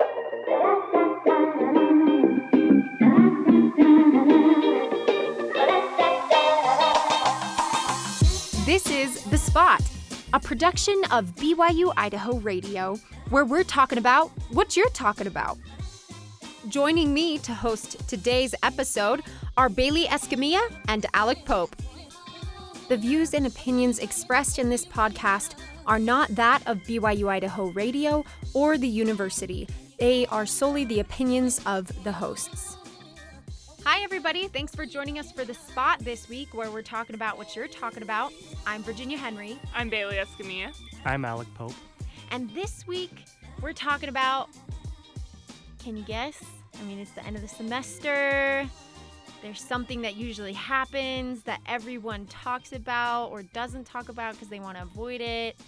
This is The Spot, a production of BYU Idaho Radio, where we're talking about what you're talking about. Joining me to host today's episode are Bailey Escamilla and Alec Pope. The views and opinions expressed in this podcast are not that of BYU Idaho Radio or the university. They are solely the opinions of the hosts. Hi, everybody. Thanks for joining us for The Spot this week, where we're talking about what you're talking about. I'm Virginia Henry. I'm Bailey Escamilla. I'm Alec Pope. And this week, we're talking about, can you guess? I mean, it's the end of the semester. There's something that usually happens that everyone talks about or doesn't talk about because they want to avoid it.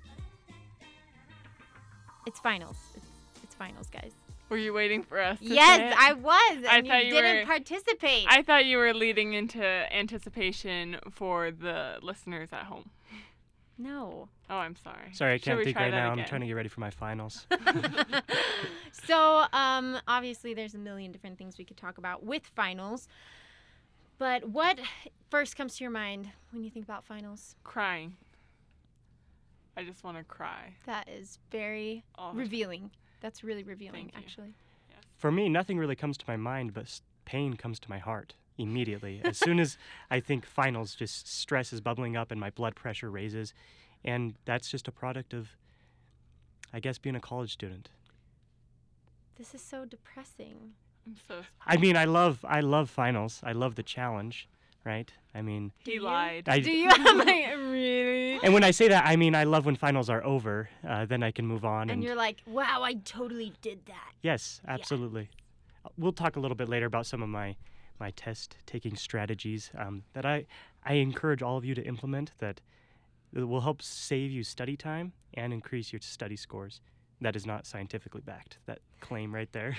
It's finals. It's finals, guys. Were you waiting for us to Yes, say it? I was. And thought you you didn't were- participate. I thought you were leading into anticipation for the listeners at home. No. Oh, I'm sorry. Sorry, I Should can't we think try right that now. again? I'm trying to get ready for my finals. So, obviously, there's a million different things we could talk about with finals. But what first comes to your mind when you think about finals? Crying. I just want to cry. That is very All the time. revealing. That's really revealing, Thank you. actually. For me, nothing really comes to my mind, but pain comes to my heart immediately. As soon as I think finals, just stress is bubbling up and my blood pressure raises. And that's just a product of, I guess, being a college student. This is so depressing. I'm so I mean, I love finals. I love the challenge, right? I mean, He you? lied. Do you? I'm like, really? and when I say that, I mean, I love when finals are over. Then I can move on. And you're like, wow, I totally did that. Yes, absolutely. We'll talk a little bit later about some of my test-taking strategies that I encourage all of you to implement that will help save you study time and increase your study scores. That is not scientifically backed, that claim right there.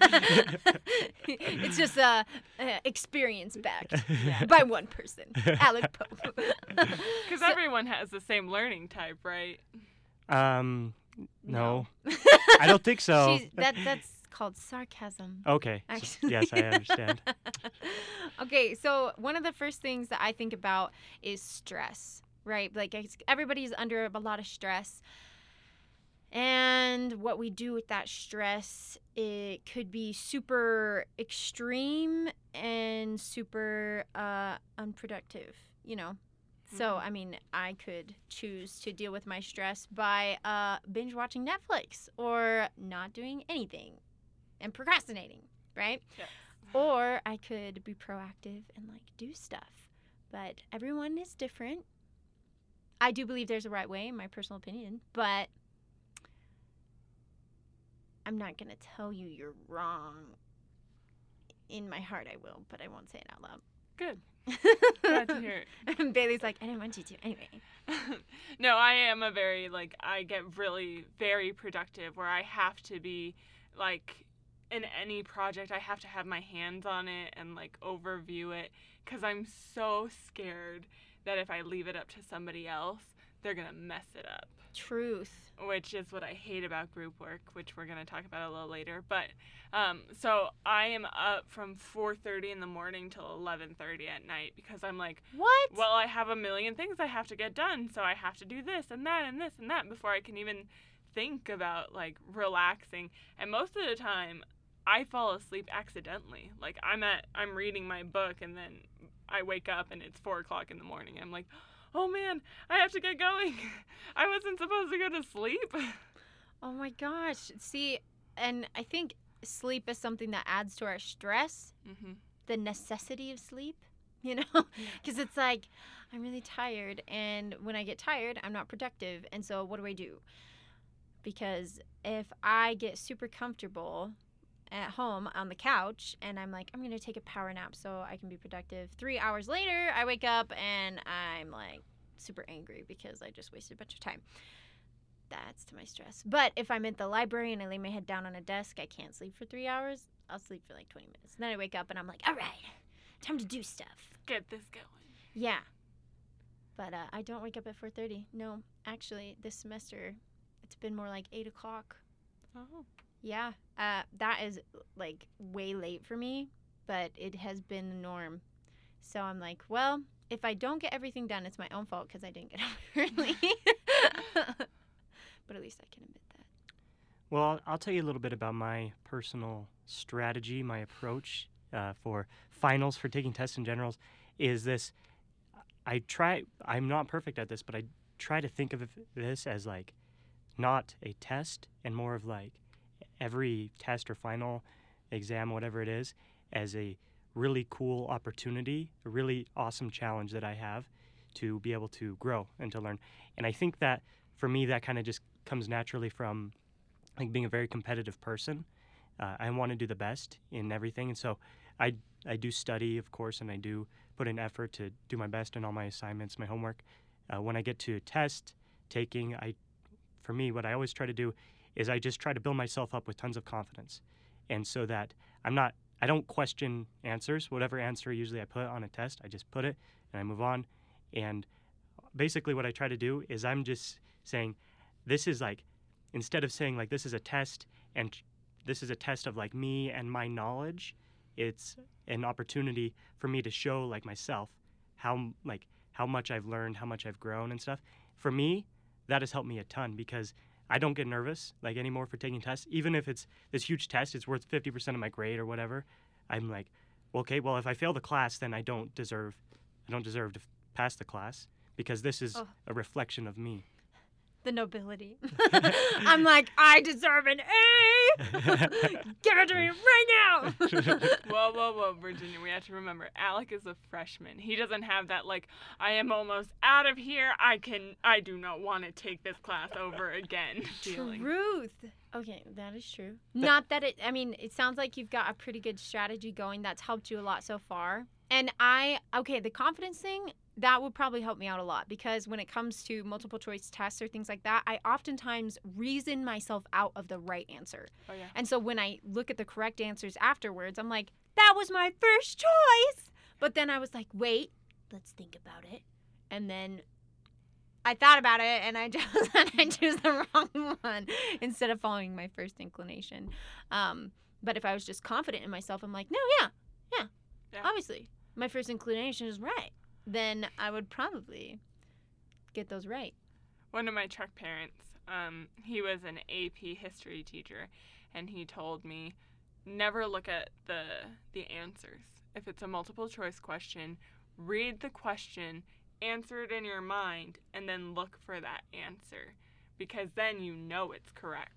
It's just experience backed by one person, Alec Pope. Because everyone has the same learning type, right? No. I don't think so. That's called sarcasm. Okay. Actually. Yes, I understand. Okay, so one of the first things that I think about is stress, right? Like everybody's under a lot of stress. And what we do with that stress, it could be super extreme and super unproductive, you know? So, I mean, I could choose to deal with my stress by binge watching Netflix or not doing anything and procrastinating, right? Yes. Or I could be proactive and, like, do stuff. But everyone is different. I do believe there's a right way, in my personal opinion, but I'm not going to tell you you're wrong. In my heart, I will, but I won't say it out loud. Good. Glad to hear it. Bailey's like, I didn't want you to. Anyway. No, I am I get really very productive where I have to be, like, in any project, I have to have my hands on it and, like, overview it because I'm so scared that if I leave it up to somebody else, they're going to mess it up. Truth. Which is what I hate about group work, which we're going to talk about a little later. But, so I am up from 4:30 in the morning till 11:30 at night because I'm like, what? Well, I have a million things I have to get done, so I have to do this and that and this and that before I can even think about, like, relaxing. And most of the time, I fall asleep accidentally. Like, I'm reading my book, and then I wake up, and it's 4 o'clock in the morning. I'm like, oh man, I have to get going. I wasn't supposed to go to sleep. Oh my gosh. See, and I think sleep is something that adds to our stress, the necessity of sleep, you know? Because it's like, I'm really tired, and when I get tired, I'm not productive. And so what do? Because if I get super comfortable at home on the couch and I'm like, I'm going to take a power nap so I can be productive, 3 hours later, I wake up and I'm like super angry because I just wasted a bunch of time. That's to my stress. But if I'm at the library and I lay my head down on a desk, I can't sleep for 3 hours. I'll sleep for like 20 minutes. And then I wake up and I'm like, all right, time to do stuff. Get this going. Yeah. But I don't wake up at 4:30. No, actually, this semester, it's been more like 8 o'clock. Oh. Yeah. That is like way late for me, but it has been the norm. So I'm like, well, if I don't get everything done, it's my own fault because I didn't get up early. But at least I can admit that. Well, I'll tell you a little bit about my personal strategy, my approach for finals, for taking tests in generals, is this. I'm not perfect at this, but I try to think of this as like not a test and more of like every test or final exam, whatever it is, as a really cool opportunity, a really awesome challenge that I have to be able to grow and to learn. And I think that for me, that kind of just comes naturally from like being a very competitive person. I want to do the best in everything, and so I do study, of course, and I do put in effort to do my best in all my assignments, my homework. When I get to test taking, for me, what I always try to do is I just try to build myself up with tons of confidence, and so that I don't question answers. Whatever answer usually I put on a test, I just put it and I move on. And basically, what I try to do is I'm just saying, this is like, instead of saying like this is a test and this is a test of like me and my knowledge, it's an opportunity for me to show like myself how much I've learned, how much I've grown and stuff. For me, that has helped me a ton because I don't get nervous like anymore for taking tests. Even if it's this huge test, it's worth 50% of my grade or whatever. I'm like, okay, well, if I fail the class, then I don't deserve to pass the class because this is a reflection of me. The nobility. I'm like, I deserve an A. Give it to me right now. Whoa, Virginia. We have to remember, Alec is a freshman. He doesn't have that, like, I am almost out of here. I do not want to take this class over again feeling. Truth. Okay, that is true. Not that it sounds like you've got a pretty good strategy going that's helped you a lot so far. And the confidence thing, that would probably help me out a lot because when it comes to multiple choice tests or things like that, I oftentimes reason myself out of the right answer. Oh, yeah. And so when I look at the correct answers afterwards, I'm like, that was my first choice. But then I was like, wait, let's think about it. And then I thought about it and I choose the wrong one instead of following my first inclination. But if I was just confident in myself, I'm like, no, yeah. Obviously, my first inclination is right. Then I would probably get those right. One of my Czech parents, he was an AP history teacher, and he told me, never look at the answers. If it's a multiple choice question, read the question, answer it in your mind, and then look for that answer, because then you know it's correct.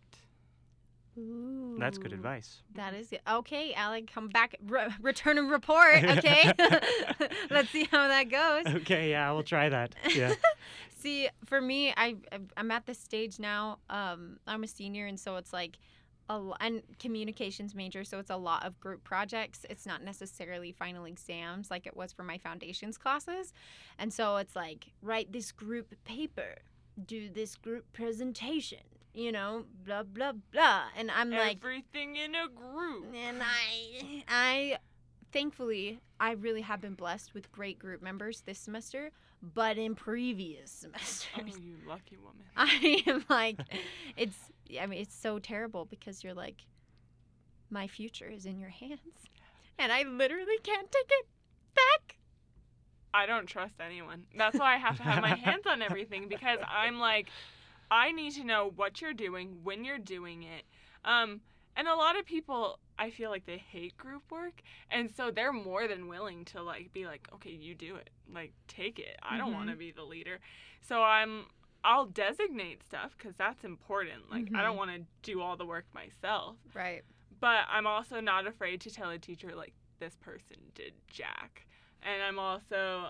Ooh. That's good advice. That is good. Okay, Alec, come back, return and report, okay? Let's see how that goes. Okay, yeah, I will try that. Yeah. See, for me, I'm at this stage now. I'm a senior, and so it's like and communications major, so it's a lot of group projects. It's not necessarily final exams like it was for my foundations classes. And so it's like, write this group paper, do this group presentation, blah, blah, blah. And I'm like... everything in a group. And I thankfully, I really have been blessed with great group members this semester, but in previous semesters... Oh, you lucky woman. I am like, it's so terrible because you're like, my future is in your hands. And I literally can't take it back. I don't trust anyone. That's why I have to have my hands on everything because I'm like... I need to know what you're doing, when you're doing it. And a lot of people, I feel like they hate group work. And so they're more than willing to be like, okay, you do it. Like, take it. I don't want to be the leader. So I'll designate stuff because that's important. Like, I don't want to do all the work myself. Right. But I'm also not afraid to tell a teacher, like, this person did jack. And I'm also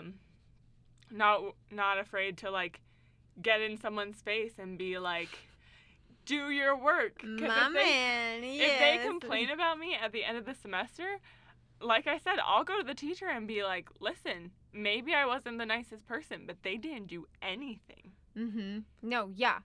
not afraid to, like, get in someone's face and be like, do your work. If they complain about me at the end of the semester, like I said, I'll go to the teacher and be like, listen, maybe I wasn't the nicest person, but they didn't do anything. No, yeah.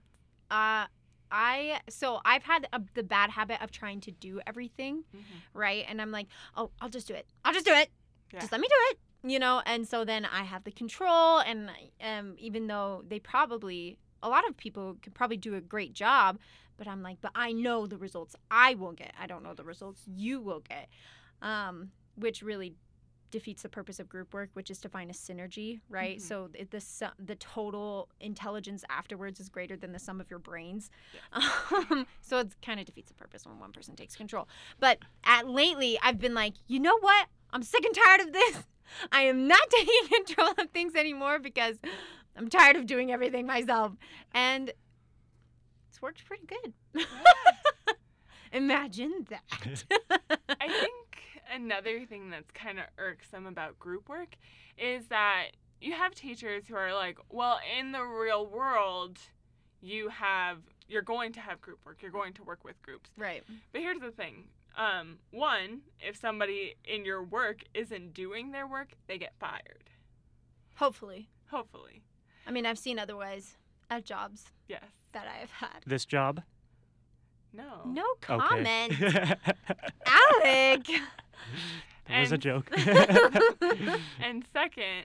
I've had the bad habit of trying to do everything, right? And I'm like, oh, I'll just do it. Yeah. Just let me do it. And so then I have the control, and even though a lot of people could probably do a great job, But I'm like, but I know the results I will get. I don't know the results you will get, which really defeats the purpose of group work, which is to find a synergy, right? So the total intelligence afterwards is greater than the sum of your brains. Yeah. So it kind of defeats the purpose when one person takes control. But lately, I've been like, you know what? I'm sick and tired of this. I am not taking control of things anymore because I'm tired of doing everything myself. And it's worked pretty good. Yeah. Imagine that. I think another thing that's kind of irksome about group work is that you have teachers who are like, well, in the real world, you're going to have group work. You're going to work with groups. Right. But here's the thing. One, if somebody in your work isn't doing their work, they get fired. Hopefully. I mean, I've seen otherwise at jobs. Yes. That I have had. This job? No comment. Okay. Alec. That was a joke. And second,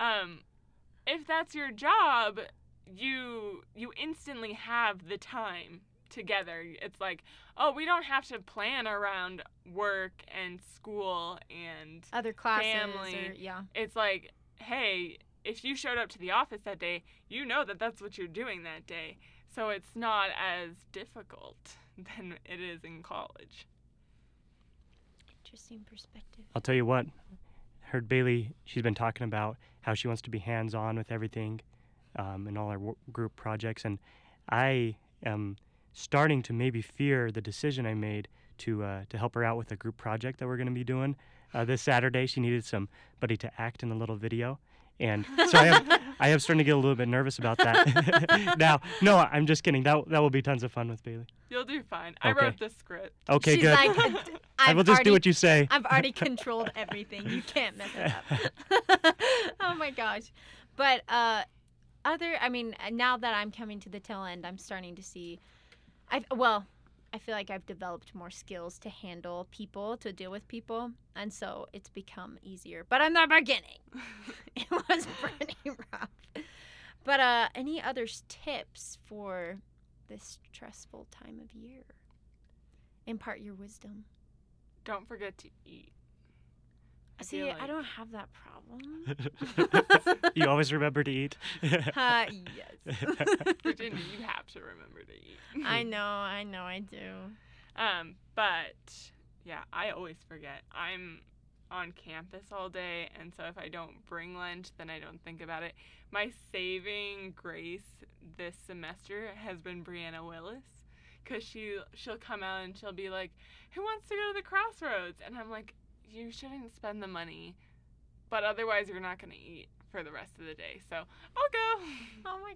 if that's your job, you instantly have the time together. It's like, oh, we don't have to plan around work and school and other classes. Family. It's like, hey, if you showed up to the office that day, you know that that's what you're doing that day. So it's not as difficult than it is in college. Interesting perspective. I'll tell you what, heard Bailey, she's been talking about how she wants to be hands-on with everything in all our group projects, and I am starting to maybe fear the decision I made to help her out with a group project that we're going to be doing this Saturday. She needed somebody to act in a little video. And so I am starting to get a little bit nervous about that. Now, no, I'm just kidding. That will be tons of fun with Bailey. You'll do fine. I wrote the script. Okay, She's good. Like, I will just do what you say. I've already controlled everything. You can't mess it up. Oh my gosh. But now that I'm coming to the tail end, I'm starting to see, I feel like I've developed more skills to handle people, to deal with people, and so it's become easier. But in the beginning, it was pretty rough. But any other tips for this stressful time of year? Impart your wisdom. Don't forget to eat. I don't have that problem. You always remember to eat? Yes. Virginia, you have to remember to eat. I know, I do. But, yeah, I always forget. I'm on campus all day, and so if I don't bring lunch, then I don't think about it. My saving grace this semester has been Brianna Willis, because she'll come out and she'll be like, who wants to go to the Crossroads? And I'm like, you shouldn't spend the money, but otherwise you're not going to eat for the rest of the day. So I'll go. Oh my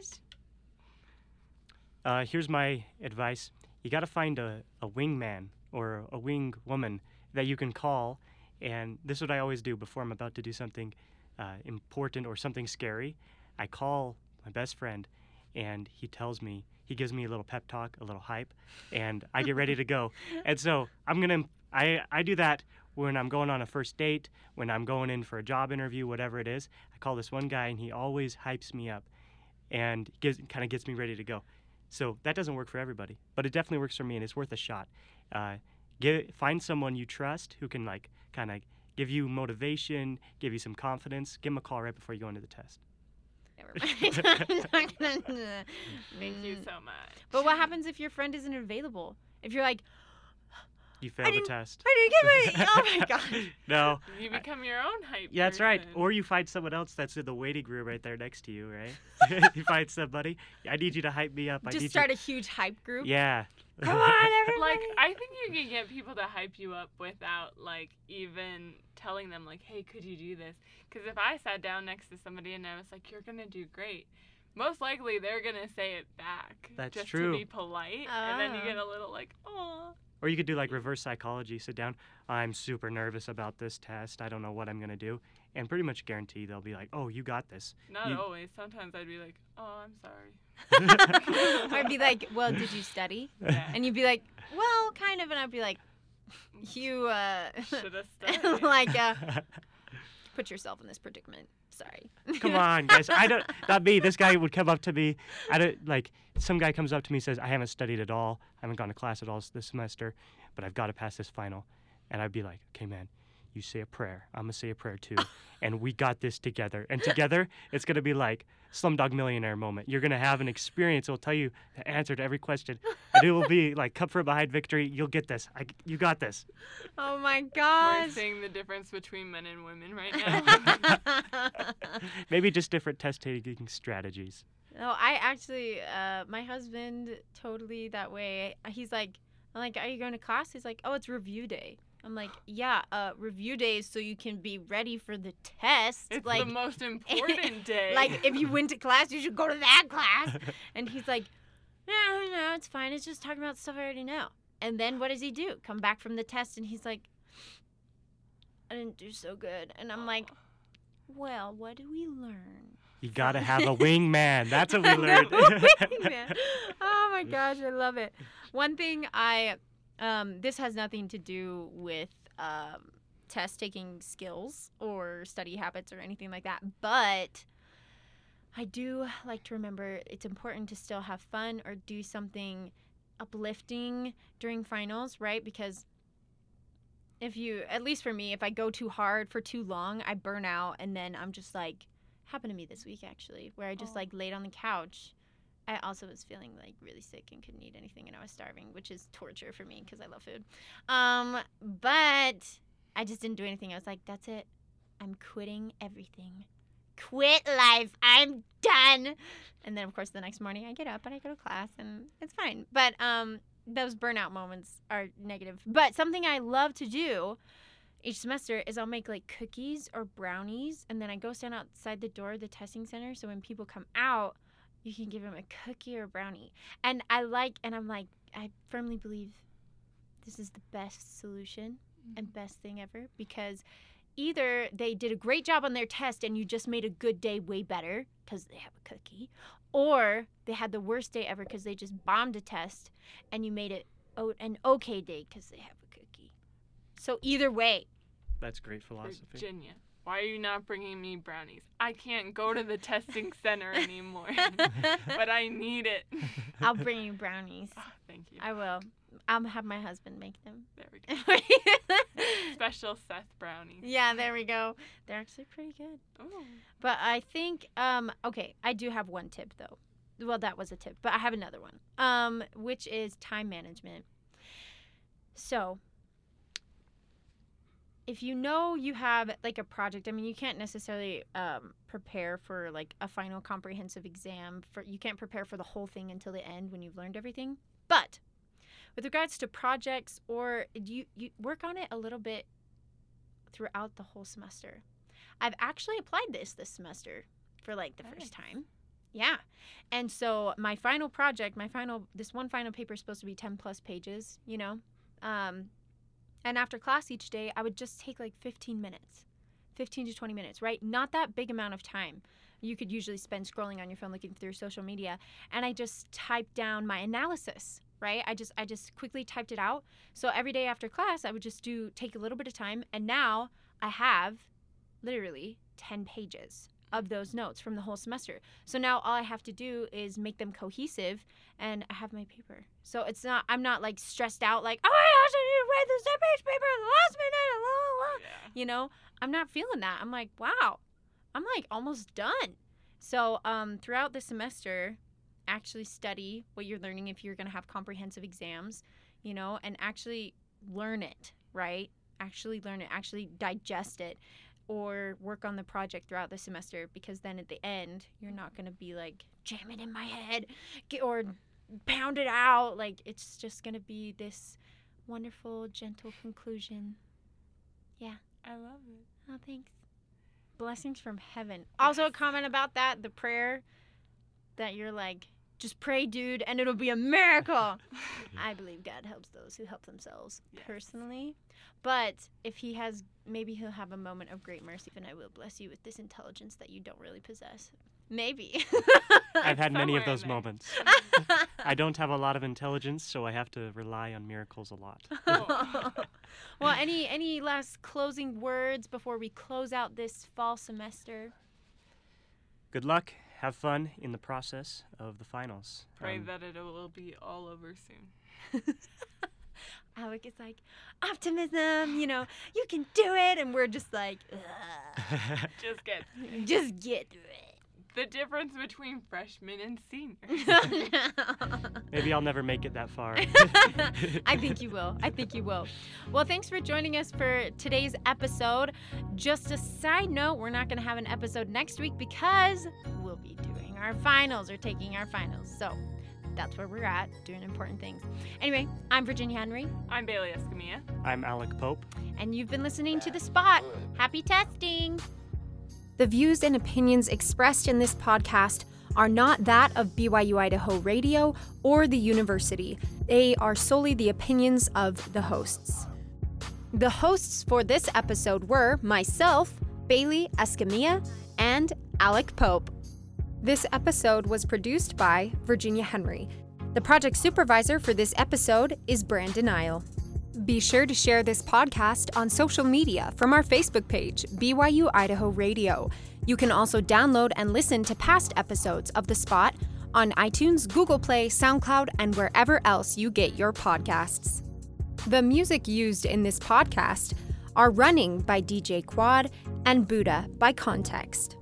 gosh. Here's my advice. You got to find a wingman or a wing woman that you can call. And this is what I always do before I'm about to do something important or something scary. I call my best friend and he gives me a little pep talk, a little hype, and I get ready to go. And so I do that when I'm going on a first date, when I'm going in for a job interview, whatever it is. I call this one guy, and he always hypes me up and kind of gets me ready to go. So that doesn't work for everybody, but it definitely works for me, and it's worth a shot. Find someone you trust who can kind of give you motivation, give you some confidence. Give them a call right before you go into the test. Never mind. I'm not gonna. Thank you so much. But what happens if your friend isn't available? If you're like, you failed the test. I didn't get my. Oh my god. No. You become your own hype. Yeah, that's person. right. Or you find someone else that's in the waiting room right there next to you, right? You find somebody. I need you to hype me up. Just start a huge hype group. Yeah. Come on, everybody. I think you can get people to hype you up without even telling them hey, could you do this? Because if I sat down next to somebody and I was like, you're gonna do great, most likely they're gonna say it back. That's just true. To be polite, and then you get a little aw. Or you could do reverse psychology. Sit down. I'm super nervous about this test. I don't know what I'm gonna do, and pretty much guarantee they'll be like, oh, you got this. Not always. Sometimes I'd be like, oh, I'm sorry. I'd be like, well, did you study? Yeah. And you'd be like, well, kind of. And I'd be like, you should have studied. put yourself in this predicament sorry. Come on, guys. Not me. This guy would come up to me. Some guy comes up to me and says, I haven't studied at all. I haven't gone to class at all this semester, but I've got to pass this final. And I'd be like, okay, man, you say a prayer. I'm going to say a prayer too. And we got this together. And together, it's going to be like Slumdog Millionaire moment. You're going to have an experience. It'll tell you the answer to every question. And it will be like comfort behind victory. You'll get this. You got this. Oh, my We're gosh. seeing the difference between men and women right now. Maybe just different test-taking strategies. No, I actually, my husband totally that way. I'm like, are you going to class? He's like, oh, it's review day. I'm like, yeah, review day is so you can be ready for the test. It's like, the most important day. Like, if you went to class, you should go to that class. And he's like, no, it's fine. It's just talking about stuff I already know. And then what does he do? Come back from the test, and he's like, I didn't do so good. And I'm like, well, what do we learn? You got to have a wingman. That's what we learned. Wingman. Oh, my gosh. I love it. One thing this has nothing to do with test-taking skills or study habits or anything like that, but I do like to remember it's important to still have fun or do something uplifting during finals, right? Because at least for me, if I go too hard for too long, I burn out, and then I'm just like, happened to me this week actually, where I just laid on the couch. I also was feeling like really sick and couldn't eat anything, and I was starving, which is torture for me because I love food. But I just didn't do anything. I was like, that's it. I'm quitting everything. Quit life. I'm done. And then, of course, the next morning I get up and I go to class, and it's fine. But those burnout moments are negative. But something I love to do each semester is I'll make like cookies or brownies, and then I go stand outside the door of the testing center, so when people come out, you can give them a cookie or a brownie. And I'm like, I firmly believe this is the best solution and best thing ever, because either they did a great job on their test and you just made a good day way better because they have a cookie, or they had the worst day ever because they just bombed a test and you made it an okay day because they have a cookie. So either way. That's great philosophy. Virginia, why are you not bringing me brownies? I can't go to the testing center anymore, but I need it. I'll bring you brownies. Oh, thank you. I will. I'll have my husband make them. There we go. Special Seth brownies. Yeah, there we go. They're actually pretty good. Oh. But I think, okay, I do have one tip, though. Well, that was a tip, but I have another one, which is time management. So if you know you have, like, a project, I mean, you can't necessarily prepare for, like, a final comprehensive exam. You can't prepare for the whole thing until the end when you've learned everything. But with regards to projects, or you work on it a little bit throughout the whole semester. I've actually applied this semester for, like, the first time. Yeah. And so my final project, this one final paper is supposed to be 10 plus pages, you know. And after class each day, I would just take like 15 to 20 minutes, right? Not that big amount of time. You could usually spend scrolling on your phone, looking through social media. And I just typed down my analysis, right? I just quickly typed it out. So every day after class, I would just take a little bit of time. And now I have literally 10 pages of those notes from the whole semester. So now all I have to do is make them cohesive, and I have my paper. So I'm not like stressed out like, oh my gosh, I need to write this 10-page paper at the last minute, blah, blah, blah. Yeah. You know, I'm not feeling that. I'm like, wow, I'm like almost done. So throughout the semester, actually study what you're learning if you're going to have comprehensive exams, you know, and actually learn it, right? Actually learn it, actually digest it, or work on the project throughout the semester, because then at the end, you're not going to be like, jam it in my head or pound it out. Like, it's just going to be this wonderful, gentle conclusion. Yeah. I love it. Oh, thanks. Blessings from heaven. Also, a comment about that, the prayer that you're like, just pray, dude, and it'll be a miracle. I believe God helps those who help themselves, personally. But if maybe he'll have a moment of great mercy, and I will bless you with this intelligence that you don't really possess. Maybe. I've had many of Somewhere in those there. moments. I don't have a lot of intelligence, so I have to rely on miracles a lot. Well, any last closing words before we close out this fall semester? good luck. Have fun in the process of the finals. Pray that it will be all over soon. Alec is like, optimism, you can do it. And we're just like, Just get through it. the difference between freshmen and seniors. Maybe I'll never make it that far. I think you will. Well, thanks for joining us for today's episode. Just a side note, we're not going to have an episode next week because we'll be doing our finals or taking our finals. So that's where we're at, doing important things. Anyway, I'm Virginia Henry. I'm Bailey Escamilla. I'm Alec Pope. And you've been listening to The Spot. Happy testing! The views and opinions expressed in this podcast are not that of BYU Idaho Radio or the university. They are solely the opinions of the hosts. The hosts for this episode were myself, Bailey Escamilla, and Alec Pope. This episode was produced by Virginia Henry. The project supervisor for this episode is Brandon Isle. Be sure to share this podcast on social media from our Facebook page, BYU Idaho Radio. You can also download and listen to past episodes of The Spot on iTunes, Google Play, SoundCloud, and wherever else you get your podcasts. The music used in this podcast are Running by DJ Quad and Buddha by Context.